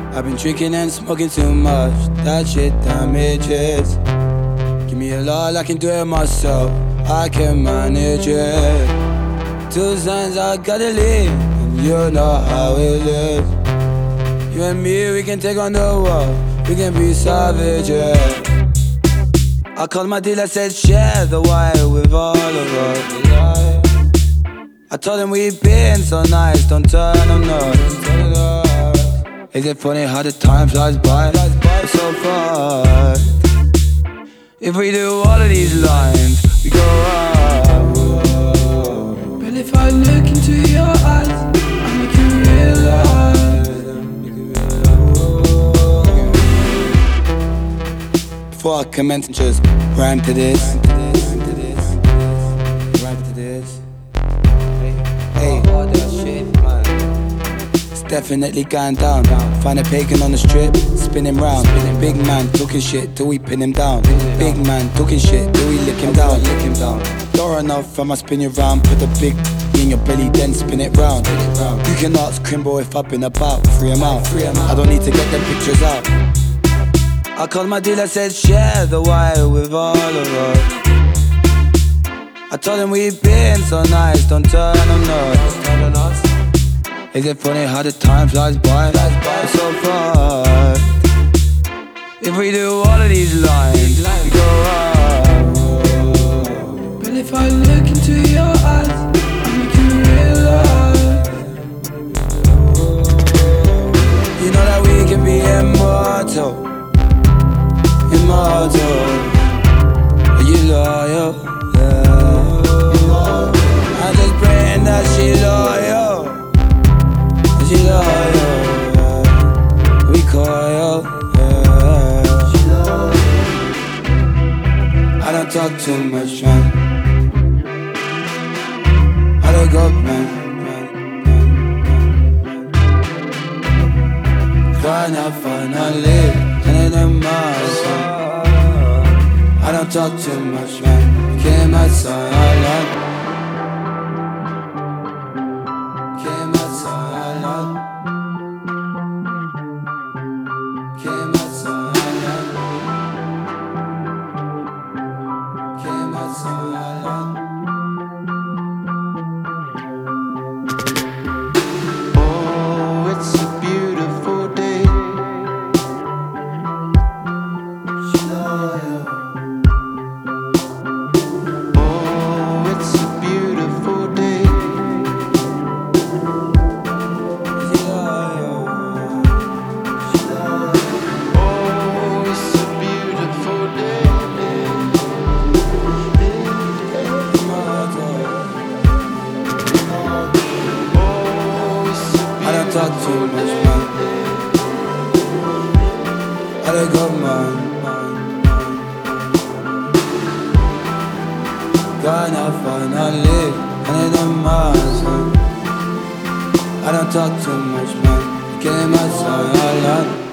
I've been drinking and smoking too much. That shit damages. Give me a lot, I can do it myself. I can manage it. 2 signs I gotta leave, and you know how it is. You and me, we can take on the world. We can be savages. I called my dealer, said share the wire with all of us. I told him we've been so nice, don't turn on us. Is it funny how the time flies by? It's so fast. If we do all of these lines, we go up. But if I look into your eyes, I make you realize. Before I commence, just rhyme to this. Rhyme to this. Hey, it's definitely going down. Find a pagan on the strip, spin him round. Big man talking shit till we pin him down. Big man talking shit till we lick him down. Door enough, I'ma spin you round. Put the big in your belly, then spin it round. You can ask Crimbo if I've been about. Free him out. I don't need to get them pictures out. I called my dealer, said share the wire with all of us. I told him we've been so nice, don't turn on us. Is it funny how the time flies by? It's so fast. If we do all of these lines, we go up. But if I look into your eyes, I make you realize. You know that we can be immortal. Immortal. Are you loyal? Yeah. I'm just praying that she loyal. She loyal. Yeah. We coil. Yeah. I don't talk too much, man. I don't go, man. Finally, and in my I don't talk too much, man. Came outside, I love. Came outside, I love. Came outside, I love. Came outside, I love. Oh, it's a beautiful day. I don't talk too much, man. I don't go, man. Gonna finally, and in my son. I don't talk too much, man. Came outside, I love.